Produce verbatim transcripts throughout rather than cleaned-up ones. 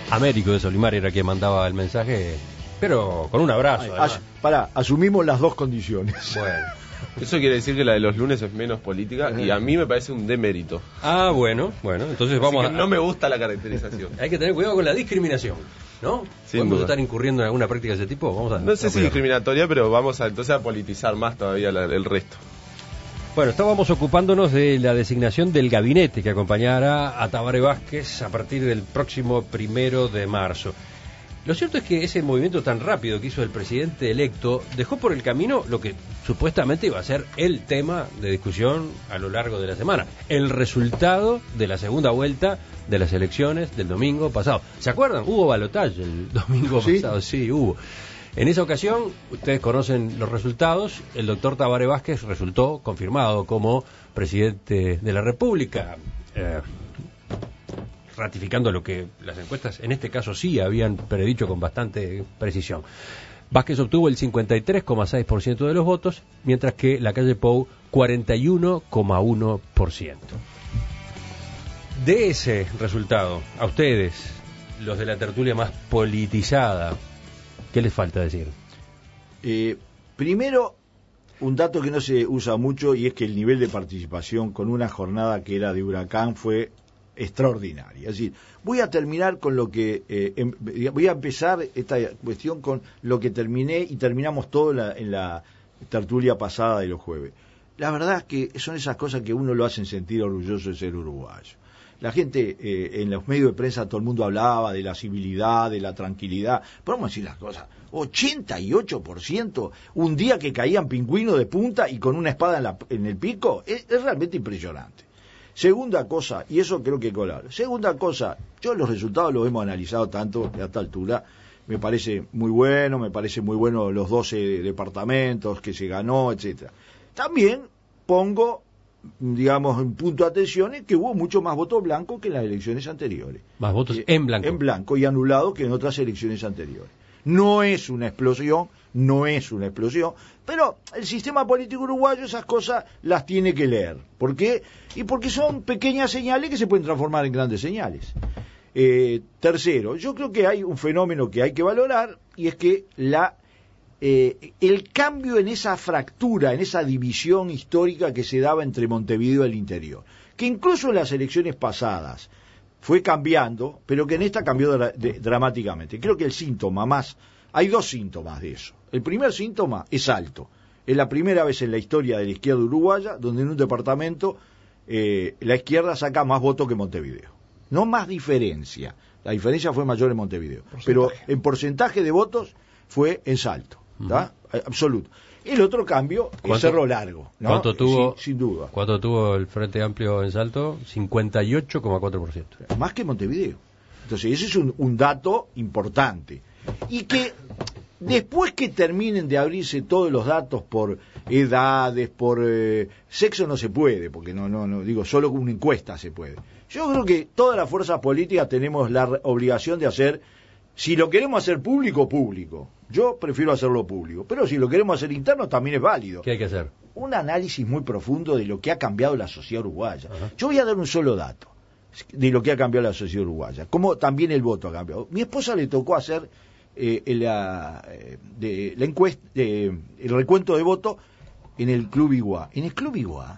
Américo de Solimar era quien mandaba el mensaje, pero con un abrazo. Ay, as, pará, asumimos las dos condiciones. Bueno. Eso quiere decir que la de los lunes es menos política y a mí me parece un demérito. Ah, bueno, bueno, entonces vamos Así que a... no me gusta la caracterización. Hay que tener cuidado con la discriminación, ¿no? Sin ¿Podemos duda. estar incurriendo en alguna práctica de ese tipo? Vamos a, No sé a si cuidar. discriminatoria, pero vamos a entonces a politizar más todavía la, el resto. Bueno, estábamos ocupándonos de la designación del gabinete que acompañará a Tabaré Vázquez a partir del próximo primero de marzo. Lo cierto es que ese movimiento tan rápido que hizo el presidente electo dejó por el camino lo que supuestamente iba a ser el tema de discusión a lo largo de la semana, el resultado de la segunda vuelta de las elecciones del domingo pasado. ¿Se acuerdan? Hubo balotaje el domingo ¿Sí? pasado, sí, hubo. En esa ocasión, ustedes conocen los resultados, el doctor Tabaré Vázquez resultó confirmado como presidente de la República, eh, ratificando lo que las encuestas en este caso sí habían predicho con bastante precisión. Vázquez obtuvo el cincuenta y tres coma seis por ciento de los votos, mientras que Lacalle Pou cuarenta y uno coma uno por ciento. De ese resultado, a ustedes, los de la tertulia más politizada, ¿qué les falta decir? Eh, primero, un dato que no se usa mucho, y es que el nivel de participación con una jornada que era de huracán fue extraordinaria. Es decir, voy a terminar con lo que eh, em, voy a empezar esta cuestión con lo que terminé y terminamos todo en la, en la tertulia pasada de los jueves. La verdad es que son esas cosas que uno lo hacen sentir orgulloso de ser uruguayo. La gente eh, en los medios de prensa, todo el mundo hablaba de la civilidad, de la tranquilidad. Pero vamos a decir las cosas, ochenta y ocho por ciento un día que caían pingüinos de punta y con una espada en, la, en el pico, es, es realmente impresionante. Segunda cosa, y eso creo que colar. Segunda cosa, yo los resultados los hemos analizado tanto a esta altura, me parece muy bueno, me parece muy bueno los doce departamentos que se ganó, etcétera. También pongo, digamos, en punto de atención que hubo mucho más votos blancos que en las elecciones anteriores. Más votos eh, en blanco. En blanco y anulados que en otras elecciones anteriores. No es una explosión, no es una explosión, pero el sistema político uruguayo esas cosas las tiene que leer. ¿Por qué? Y porque son pequeñas señales que se pueden transformar en grandes señales. Eh, tercero, yo creo que hay un fenómeno que hay que valorar, y es que la eh, el cambio en esa fractura, en esa división histórica que se daba entre Montevideo y el interior, que incluso en las elecciones pasadas fue cambiando, pero que en esta cambió dra- de, dramáticamente. Creo que el síntoma más, hay dos síntomas de eso. El primer síntoma es alto. Es la primera vez en la historia de la izquierda uruguaya donde en un departamento eh, la izquierda saca más votos que Montevideo. No más diferencia. La diferencia fue mayor en Montevideo. Porcentaje. Pero en porcentaje de votos fue en Salto. ¿Tá? Uh-huh. Absoluto. El otro cambio es Cerro Largo, ¿no? ¿Cuánto tuvo, sin, sin duda. ¿Cuánto tuvo el Frente Amplio en Salto? cincuenta y ocho coma cuatro por ciento. Más que Montevideo. Entonces ese es un, un dato importante. Y que después que terminen de abrirse todos los datos por edades, por eh, sexo no se puede, porque no, no, no, digo, solo con una encuesta se puede. Yo creo que todas las fuerzas políticas tenemos la obligación de hacer, si lo queremos hacer público, público. Yo prefiero hacerlo público, pero si lo queremos hacer interno también es válido. ¿Qué hay que hacer? Un análisis muy profundo de lo que ha cambiado la sociedad uruguaya. Ajá. Yo voy a dar un solo dato de lo que ha cambiado la sociedad uruguaya, como también el voto ha cambiado. Mi esposa le tocó hacer eh, la, eh, de, la encuesta, eh, el recuento de votos en el Club Iguá. En el Club Iguá,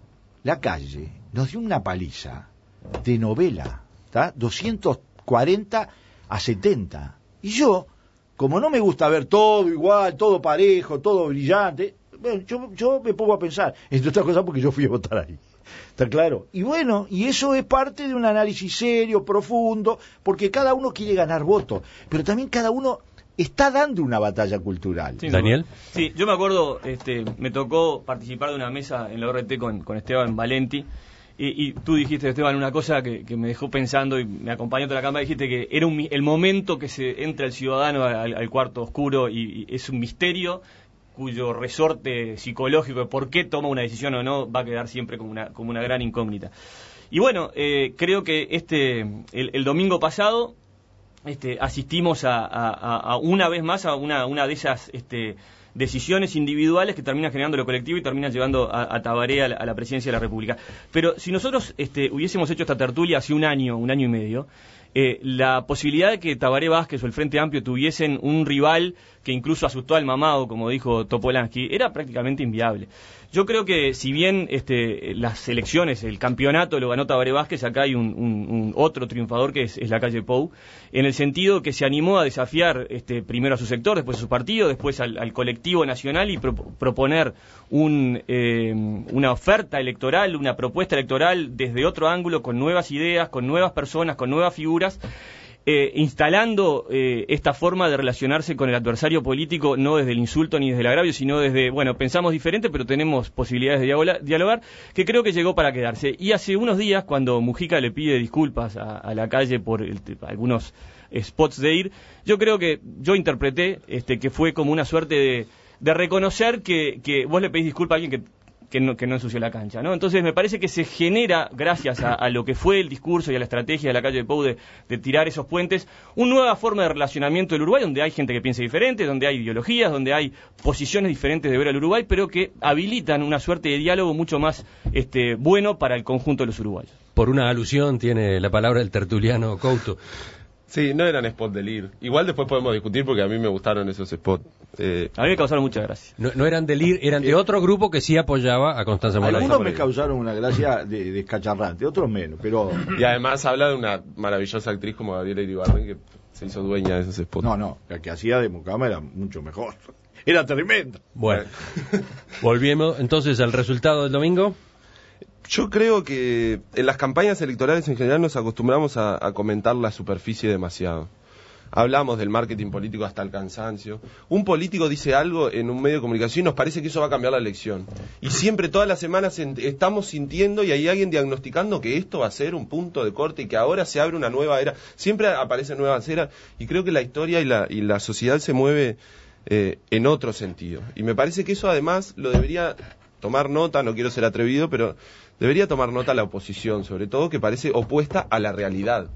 la calle nos dio una paliza de novela, ¿tá? doscientos cuarenta a setenta. Y yo, como no me gusta ver todo igual, todo parejo, todo brillante, bueno, yo, yo me pongo a pensar, entre otras cosas porque yo fui a votar ahí. ¿Está claro? Y bueno, y eso es parte de un análisis serio, profundo, porque cada uno quiere ganar votos, pero también cada uno está dando una batalla cultural. Sí, ¿Daniel? Sí, yo me acuerdo, este, me tocó participar de una mesa en la O R T con, con Esteban Valenti, y, y tú dijiste, Esteban, una cosa que, que me dejó pensando y me acompañó toda la cámara, dijiste que era un, el momento que se entra el ciudadano al, al cuarto oscuro y, y es un misterio cuyo resorte psicológico de por qué toma una decisión o no va a quedar siempre como una, como una gran incógnita. Y bueno, eh, creo que este el, el domingo pasado este, asistimos a, a, a una vez más a una, una de esas este, decisiones individuales que terminan generando lo colectivo y terminan llevando a, a Tabaré a la, a la presidencia de la República. Pero si nosotros este, hubiésemos hecho esta tertulia hace un año, un año y medio, eh, la posibilidad de que Tabaré Vázquez o el Frente Amplio tuviesen un rival que incluso asustó al mamado, como dijo Topolansky, era prácticamente inviable. Yo creo que si bien este, las elecciones, el campeonato lo ganó Tabaré Vázquez, acá hay un, un, un otro triunfador que es, es la calle Pou, en el sentido que se animó a desafiar este, primero a su sector, después a su partido, después al, al colectivo nacional y pro, proponer un, eh, una oferta electoral, una propuesta electoral desde otro ángulo, con nuevas ideas, con nuevas personas, con nuevas figuras. Eh, instalando eh, esta forma de relacionarse con el adversario político, no desde el insulto ni desde el agravio, sino desde, bueno, pensamos diferente, pero tenemos posibilidades de dialogar, dialogar que creo que llegó para quedarse. Y hace unos días, cuando Mujica le pide disculpas a, a la calle por el, algunos spots de ir, yo creo que yo interpreté este, que fue como una suerte de, de reconocer que, que vos le pedís disculpas a alguien que Que no, que no ensució la cancha, ¿no? Entonces me parece que se genera, gracias a, a lo que fue el discurso y a la estrategia de la calle de Pou de, de tirar esos puentes, una nueva forma de relacionamiento del Uruguay, donde hay gente que piensa diferente, donde hay ideologías, donde hay posiciones diferentes de ver al Uruguay, pero que habilitan una suerte de diálogo mucho más este, bueno para el conjunto de los uruguayos. Por una alusión tiene la palabra el tertuliano Couto. Sí, no eran spots del I R. Igual después podemos discutir porque a mí me gustaron esos spots. Eh, a mí me causaron mucha gracia. No, no eran del I R, eran de otro grupo que sí apoyaba a Constanza Morales. Algunos me causaron una gracia de, descacharrante, otros menos, pero... Y además habla de una maravillosa actriz como Gabriela Iribarren que se hizo dueña de esos spots. No, no, la que hacía de Mucama era mucho mejor. Era tremenda. Bueno, volvemos entonces al resultado del domingo. Yo creo que en las campañas electorales en general nos acostumbramos a, a comentar la superficie demasiado. Hablamos del marketing político hasta el cansancio. Un político dice algo en un medio de comunicación y nos parece que eso va a cambiar la elección. Y siempre, todas las semanas, estamos sintiendo y hay alguien diagnosticando que esto va a ser un punto de corte y que ahora se abre una nueva era. Siempre aparecen nuevas eras y creo que la historia y la, y la sociedad se mueve eh, en otro sentido. Y me parece que eso además lo debería tomar nota, no quiero ser atrevido, pero debería tomar nota la oposición, sobre todo, que parece opuesta a la realidad.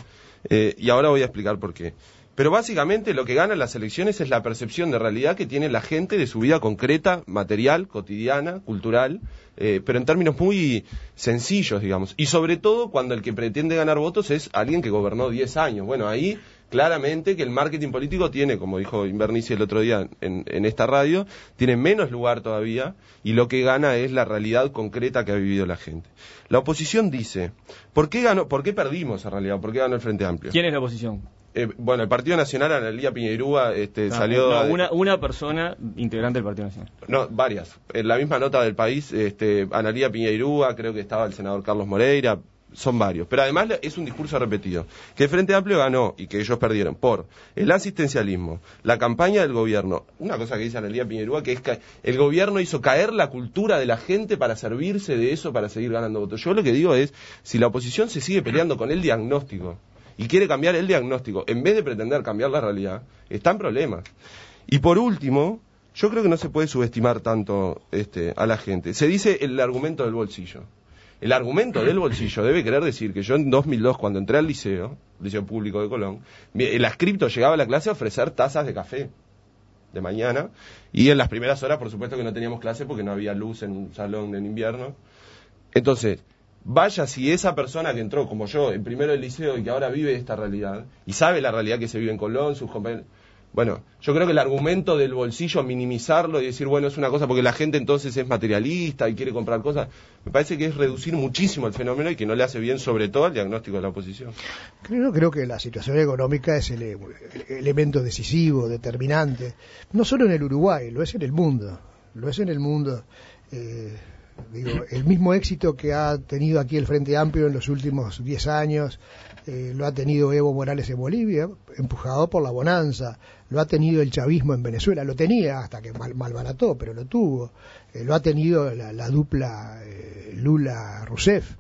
Eh, y ahora voy a explicar por qué. Pero básicamente lo que gana en las elecciones es la percepción de realidad que tiene la gente de su vida concreta, material, cotidiana, cultural, eh, pero en términos muy sencillos, digamos. Y sobre todo cuando el que pretende ganar votos es alguien que gobernó diez años. Bueno, ahí claramente que el marketing político tiene, como dijo Invernici el otro día en, en esta radio, tiene menos lugar todavía y lo que gana es la realidad concreta que ha vivido la gente. La oposición dice, ¿por qué ganó, por qué perdimos en realidad? ¿Por qué ganó el Frente Amplio? ¿Quién es la oposición? Eh, bueno, el Partido Nacional, Analía Piñeirúa, este, no, salió... No, a, una, una persona integrante del Partido Nacional. No, varias. En la misma nota del País, este, Analía Piñeirúa, creo que estaba el senador Carlos Moreira, son varios. Pero además es un discurso repetido. Que el Frente Amplio ganó y que ellos perdieron por el asistencialismo, la campaña del gobierno. Una cosa que dice Analía Piñeirúa, que es que el gobierno hizo caer la cultura de la gente para servirse de eso, para seguir ganando votos. Yo lo que digo es, si la oposición se sigue peleando con el diagnóstico y quiere cambiar el diagnóstico, en vez de pretender cambiar la realidad, está en problemas. Y por último, yo creo que no se puede subestimar tanto este, a la gente. Se dice el argumento del bolsillo. El argumento del bolsillo debe querer decir que yo en dos mil dos, cuando entré al liceo, Liceo Público de Colón, el adscripto llegaba a la clase a ofrecer tazas de café de mañana, y en las primeras horas, por supuesto que no teníamos clase porque no había luz en un salón en invierno. Entonces, vaya si esa persona que entró, como yo, en primero del liceo y que ahora vive esta realidad, y sabe la realidad que se vive en Colón, sus compañeros... Bueno, yo creo que el argumento del bolsillo, minimizarlo y decir, bueno, es una cosa porque la gente entonces es materialista y quiere comprar cosas, me parece que es reducir muchísimo el fenómeno y que no le hace bien, sobre todo, al diagnóstico de la oposición. Creo, creo que la situación económica es el, el elemento decisivo, determinante, no solo en el Uruguay, lo es en el mundo, lo es en el mundo. Eh, digo, el mismo éxito que ha tenido aquí el Frente Amplio en los últimos diez años, eh, lo ha tenido Evo Morales en Bolivia, empujado por la bonanza, lo ha tenido el chavismo en Venezuela, lo tenía hasta que mal, malbarató, pero lo tuvo, eh, lo ha tenido la, la dupla eh, Lula-Rousseff,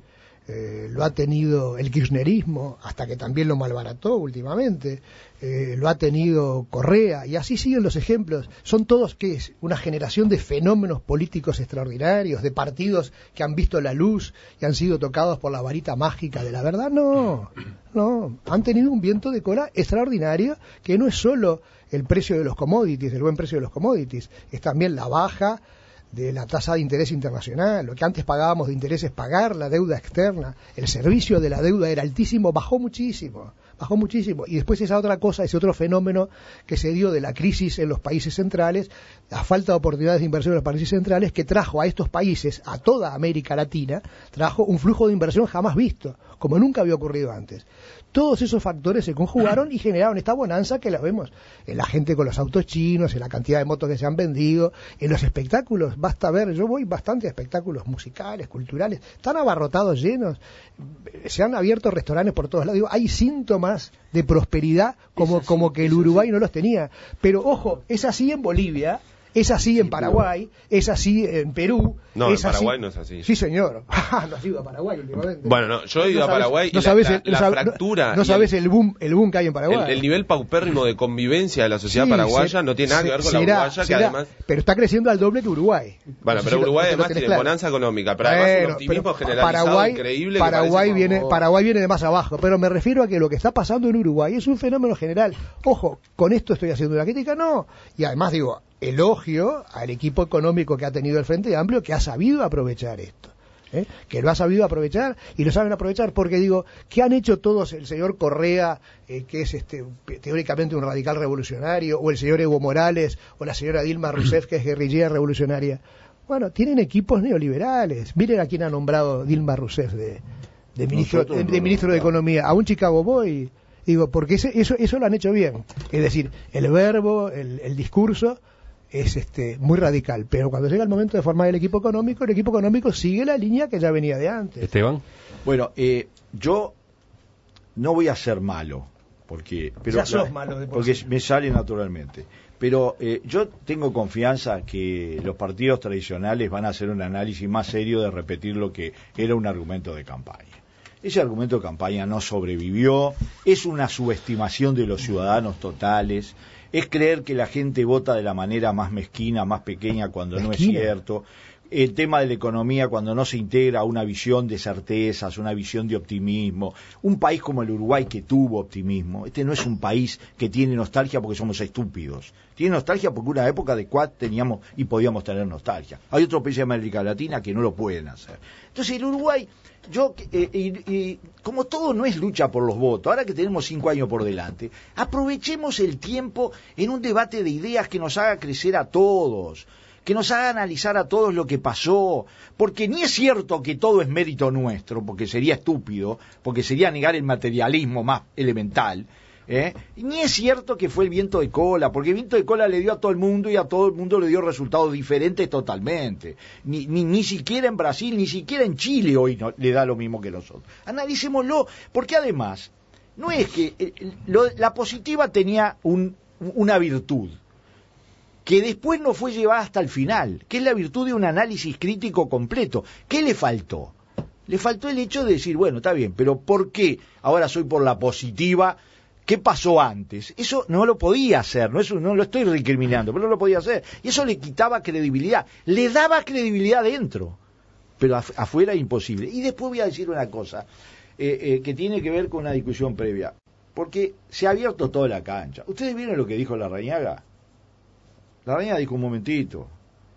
eh, lo ha tenido el kirchnerismo, hasta que también lo malbarató últimamente, eh, lo ha tenido Correa, y así siguen los ejemplos. Son todos, ¿qué es? Una generación de fenómenos políticos extraordinarios, de partidos que han visto la luz y han sido tocados por la varita mágica de la verdad. No, no, han tenido un viento de cola extraordinario, que no es solo el precio de los commodities, el buen precio de los commodities, es también la baja de la tasa de interés internacional. Lo que antes pagábamos de interés es pagar la deuda externa. El servicio de la deuda era altísimo, bajó muchísimo, bajó muchísimo. Y después esa otra cosa, ese otro fenómeno que se dio de la crisis en los países centrales, la falta de oportunidades de inversión en los países centrales, que trajo a estos países, a toda América Latina, trajo un flujo de inversión jamás visto, como nunca había ocurrido antes. Todos esos factores se conjugaron y generaron esta bonanza que la vemos en la gente con los autos chinos, en la cantidad de motos que se han vendido, en los espectáculos. Basta ver, yo voy bastante a espectáculos musicales, culturales, están abarrotados, llenos, se han abierto restaurantes por todos lados. Digo, hay síntomas de prosperidad como, así, como que el Uruguay no los tenía. Pero ojo, es así en Bolivia, es así en Paraguay, es así en Perú. No, es en Paraguay así... no es así. Sí, señor. No has ido a Paraguay últimamente. Bueno, no, yo he ido no a sabes, Paraguay no y sabes la, el, la, la sab, fractura... No, no sabes el, el boom el boom que hay en Paraguay. El, el nivel paupérrimo de convivencia de la sociedad sí, paraguaya se, no tiene nada se, que ver con será, la uruguaya, será, que además... Pero está creciendo al doble que Uruguay. Bueno, no pero sé Uruguay si lo, además tiene tiene claro. bonanza económica, pero además bueno, un optimismo pero generalizado Paraguay, increíble. Paraguay, que viene, como... Paraguay viene de más abajo, pero me refiero a que lo que está pasando en Uruguay es un fenómeno general. Ojo, con esto estoy haciendo una crítica, no. Y además digo, elogio al equipo económico que ha tenido el Frente Amplio, que ha sabido aprovechar esto. ¿Eh? Que lo ha sabido aprovechar y lo saben aprovechar porque digo, ¿qué han hecho todos? El señor Correa, eh, que es este teóricamente un radical revolucionario, o el señor Evo Morales, o la señora Dilma Rousseff, que es guerrillera revolucionaria. Bueno, tienen equipos neoliberales. Miren a quién ha nombrado Dilma Rousseff de, de ministro, de, de, ministro de Economía, a un Chicago Boy. Digo, porque ese, eso, eso lo han hecho bien. Es decir, el verbo, el, el discurso es este muy radical, pero cuando llega el momento de formar el equipo económico, el equipo económico sigue la línea que ya venía de antes. Esteban. Bueno, eh, yo no voy a ser malo, porque pero ya sos la, malo de por porque sí. me sale naturalmente. Pero eh, yo tengo confianza que los partidos tradicionales van a hacer un análisis más serio de repetir lo que era un argumento de campaña. Ese argumento de campaña no sobrevivió, es una subestimación de los ciudadanos totales, es creer que la gente vota de la manera más mezquina, más pequeña, cuando mezquina. No es cierto. El tema de la economía, cuando no se integra a una visión de certezas, una visión de optimismo. Un país como el Uruguay que tuvo optimismo, este no es un país que tiene nostalgia porque somos estúpidos. Tiene nostalgia porque una época de cual teníamos y podíamos tener nostalgia. Hay otros países de América Latina que no lo pueden hacer. Entonces el Uruguay, yo eh, y, y, como todo no es lucha por los votos, ahora que tenemos cinco años por delante, aprovechemos el tiempo en un debate de ideas que nos haga crecer a todos, que nos haga analizar a todos lo que pasó, porque ni es cierto que todo es mérito nuestro, porque sería estúpido, porque sería negar el materialismo más elemental, ¿eh? Ni es cierto que fue el viento de cola, porque el viento de cola le dio a todo el mundo y a todo el mundo le dio resultados diferentes totalmente. Ni, ni, ni siquiera en Brasil, ni siquiera en Chile hoy no, le da lo mismo que nosotros. Analicémoslo, porque además, no es que eh, lo, la positiva tenía un, una virtud, que después no fue llevada hasta el final, que es la virtud de un análisis crítico completo. ¿Qué le faltó? Le faltó el hecho de decir, bueno, está bien, pero ¿por qué ahora soy por la positiva? ¿Qué pasó antes? Eso no lo podía hacer, no, eso no lo estoy recriminando, pero no lo podía hacer. Y eso le quitaba credibilidad, le daba credibilidad dentro, pero af afuera imposible. Y después voy a decir una cosa eh, eh, que tiene que ver con una discusión previa, porque se ha abierto toda la cancha. ¿Ustedes vieron lo que dijo Larrañaga? Larrañaga dijo un momentito,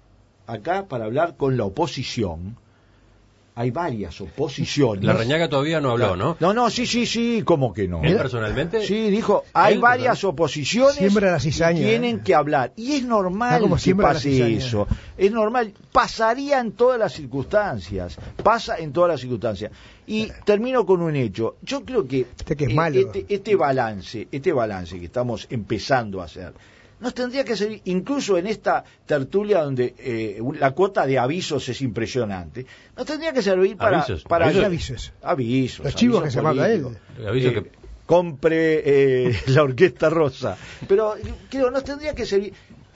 acá para hablar con la oposición, hay varias oposiciones. Larrañaga todavía no habló, ¿no? No, no, sí, sí, sí, ¿cómo que no? ¿Él personalmente? Sí, dijo, hay ¿Él, varias oposiciones siembra la cizaña, que tienen ¿eh? que hablar. Y es normal como que pase eso. Es normal, pasaría en todas las circunstancias. Pasa en todas las circunstancias. Y termino con un hecho. Yo creo que, este, que es eh, malo. este, este balance, este balance que estamos empezando a hacer, nos tendría que servir, incluso en esta tertulia donde eh, la cuota de avisos es impresionante, nos tendría que servir para... Avisos, para avisos. avisos. Avisos. Los chivos avisos que se manda él. Aviso eh, que... Compre eh, la Orquesta Rosa. Pero creo, nos tendría que servir...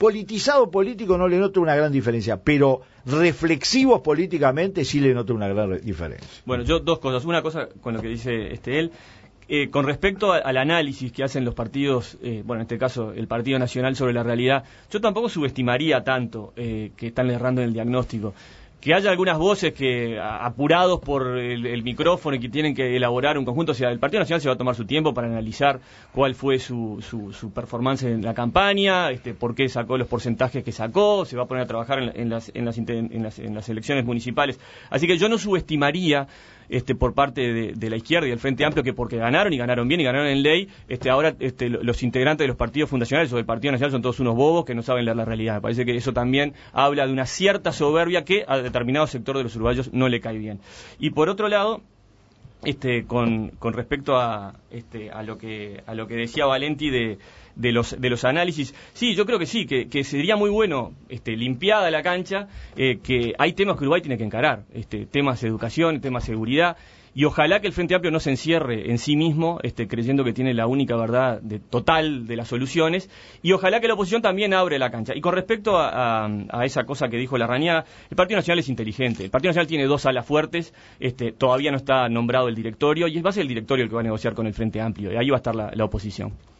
politizado político no le noto una gran diferencia, pero reflexivos políticamente sí le noto una gran diferencia. Bueno, yo dos cosas. Una cosa con lo que dice este él. Eh, con respecto a, al análisis que hacen los partidos, eh, bueno, en este caso el Partido Nacional sobre la realidad, yo tampoco subestimaría tanto eh, que están errando en el diagnóstico. Que haya algunas voces que, a, apurados por el, el micrófono y que tienen que elaborar un conjunto, o sea, el Partido Nacional se va a tomar su tiempo para analizar cuál fue su, su, su performance en la campaña, este, por qué sacó los porcentajes que sacó, se va a poner a trabajar en, en, las, en, las, en, las, en las elecciones municipales. Así que yo no subestimaría este, por parte de, de la izquierda y del Frente Amplio que porque ganaron y ganaron bien y ganaron en ley, este, ahora este, los integrantes de los partidos fundacionales o del Partido Nacional son todos unos bobos que no saben leer la realidad. Me parece que eso también habla de una cierta soberbia que a determinado sector de los uruguayos no le cae bien. Y por otro lado, este, con, con respecto a, este, a lo que a lo que decía Valenti de de los de los análisis, sí, yo creo que sí, que, que sería muy bueno, este, limpiada la cancha, eh, que hay temas que Uruguay tiene que encarar, este, temas de educación, temas de seguridad, y ojalá que el Frente Amplio no se encierre en sí mismo, este, creyendo que tiene la única verdad de, total de las soluciones, y ojalá que la oposición también abre la cancha. Y con respecto a, a, a esa cosa que dijo Larrañaga, el Partido Nacional es inteligente, el Partido Nacional tiene dos alas fuertes, este, todavía no está nombrado el directorio, y va a ser el directorio el que va a negociar con el Frente Amplio, y ahí va a estar la, la oposición.